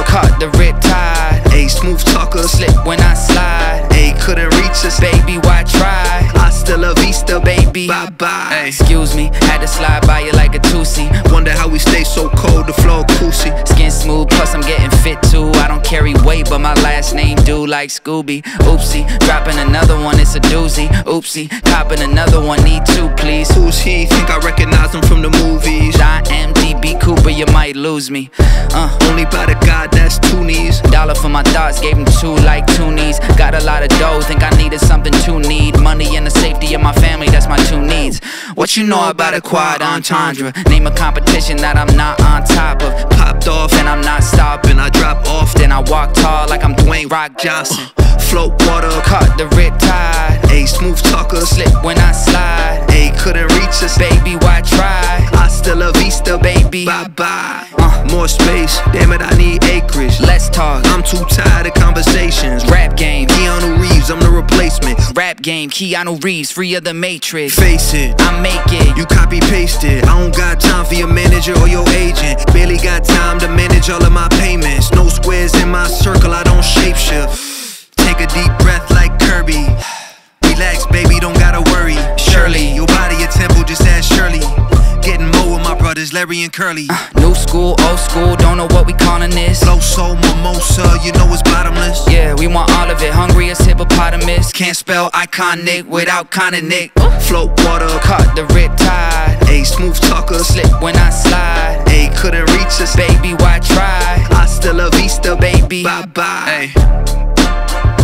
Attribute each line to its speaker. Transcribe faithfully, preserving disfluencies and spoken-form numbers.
Speaker 1: caught the rip tide.
Speaker 2: Ayy, smooth talker,
Speaker 1: Slip when I slide.
Speaker 2: ayy, couldn't reach us,
Speaker 1: Baby, why try?
Speaker 2: hasta la vista,
Speaker 1: Baby,
Speaker 2: bye bye.
Speaker 1: excuse me, had to slide by you like a two-seat.
Speaker 2: Wonder how we stay so cold, the floor coolsy.
Speaker 1: Skin smooth, plus I'm getting fit too. I don't carry weight, but my last name do like Scooby. Oopsie, dropping another one, it's a doozy. Oopsie, copping another one, need two, please.
Speaker 2: Who's he? Think I recognize him from the movies.
Speaker 1: I am D B Cooper, you might lose me. Uh,
Speaker 2: Only by the God that's two knees.
Speaker 1: dollar for my thoughts, gave him two like two knees. Got a lot of dough, think I needed something to need. Money and the safety of my family, that's my two needs. What you know about a quad entendre? Name a competition that I'm not on top of.
Speaker 2: Popped off
Speaker 1: Then I'm not stopping,
Speaker 2: and I drop off.
Speaker 1: then I walk tall like I'm Dwayne Rock Johnson.
Speaker 2: Float water,
Speaker 1: Caught the rip tide.
Speaker 2: ayy, smooth talker,
Speaker 1: Slip when I slide.
Speaker 2: ayy, couldn't reach us,
Speaker 1: Baby, why try?
Speaker 2: hasta la vista,
Speaker 1: Baby,
Speaker 2: bye bye.
Speaker 1: Uh.
Speaker 2: More space, damn it, I need acreage.
Speaker 1: let's talk.
Speaker 2: I'm too tired of conversations.
Speaker 1: Rap game,
Speaker 2: Keanu Reeves, I'm the replacement.
Speaker 1: rap game, Keanu Reeves, free of the Matrix.
Speaker 2: Face it,
Speaker 1: I make it.
Speaker 2: you copy pasted. I don't got time for your manager or your agent. Barely got time to manage all of my payments. No squares in my circle, I don't shapeshift. Take a deep breath like Kirby. Relax, baby, don't gotta worry. Shirley, your body a temple, just ask Shirley. Getting more with my brothers, Larry and Curly.
Speaker 1: New school, old school, don't know what we calling this.
Speaker 2: Flow soul mimosa, you know it's bottomless.
Speaker 1: Yeah, we want all of it, hungry as hippopotamus. Can't spell iconic without kinda Nick.
Speaker 2: Float water,
Speaker 1: Caught the rip tide.
Speaker 2: ayy, smooth talker,
Speaker 1: Slip when I slide.
Speaker 2: ayy, couldn't reach us,
Speaker 1: Baby, why try?
Speaker 2: hasta la vista,
Speaker 1: Baby,
Speaker 2: bye bye. Ayy.